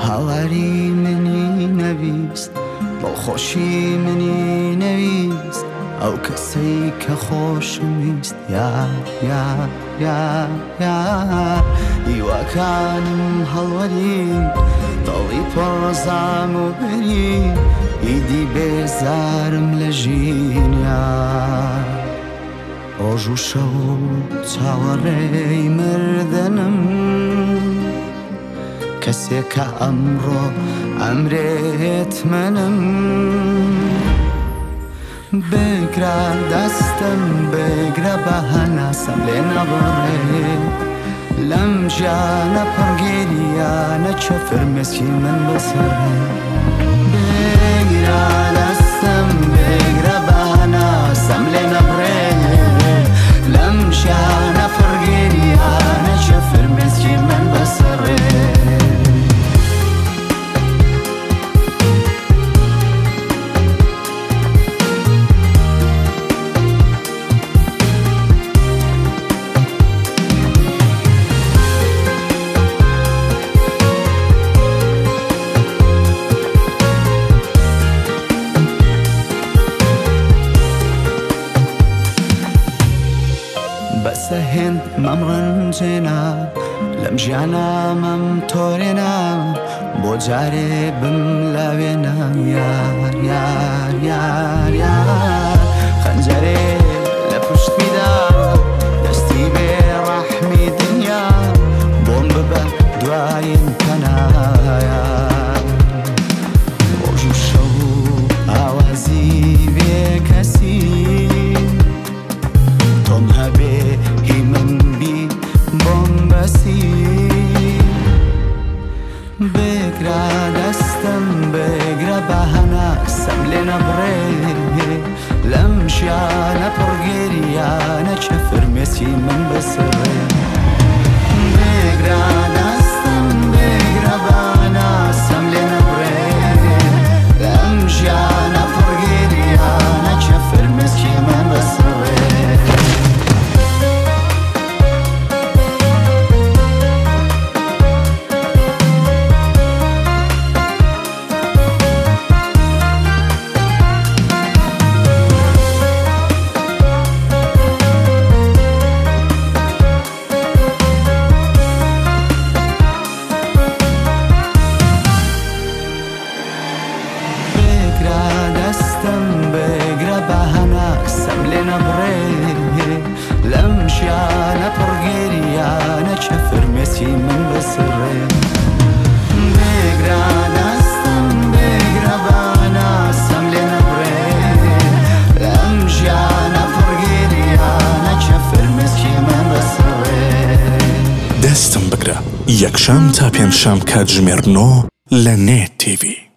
هەواری منی نەویست بۆ خۆشی منی نەویست ئەو کەسەی کە خۆشم ویست هیواکانم هەڵوەری دڵی پڕزام و بەری ئیدی بێزارم لە ژینیا ڕۆژ و شەو چاوەڕێی مردنم کەسێکە ئەمڕۆ ئەمرێت منم بگرە دەستم بگرە بە هەناسەم لێ نەبڕێ لەم ژیانە پڕگێریانە چە فرمێسکی من بسڕێ بگرە دەستم بگرە بە هەناسەم لێ نەبڕێ لەم ژیانە پڕگێریانە چە فرمێسکی من بسڕێ بەسە هێند مەم ڕەنجێنا لەم ژیانە مەم تۆرێنا بۆ جارێ بم لاوێنە یار یار یار یار خەنجەرێ لە پشتیدا دەستی بێ ڕەحمی دنیا بۆم ببە دوایین پەنایە ڕۆژ و شەو ئاوازی بێ کەسی تۆم هەبێ هی من بی بۆم بەسی بگرە دەستم بگرە بە هەناسەم لێ نەبڕێ لەم ژیانە پڕگێریانە چە فرمێسی من بسڕێ بگرە دەستم بگرە بە هەناسەم لێ نەبڕێ لەم ژیانە پڕگێریانە چە فرمێسکی من بسڕێ دەستم بگرە بە هەناسەم لێ نەبڕێ لەم ژیانە پڕگێریانە چە فرمێسی من بسڕێ بگرە دەستم بگرە بە هەناسەم لێ نەبڕێ لەم ژیانە پڕگێریانە چە فرمێسکی من بسڕێ دەستم بگرە یەکشەم تا پێنجشەم کاتژمێر 9 لە نێت تیڤی.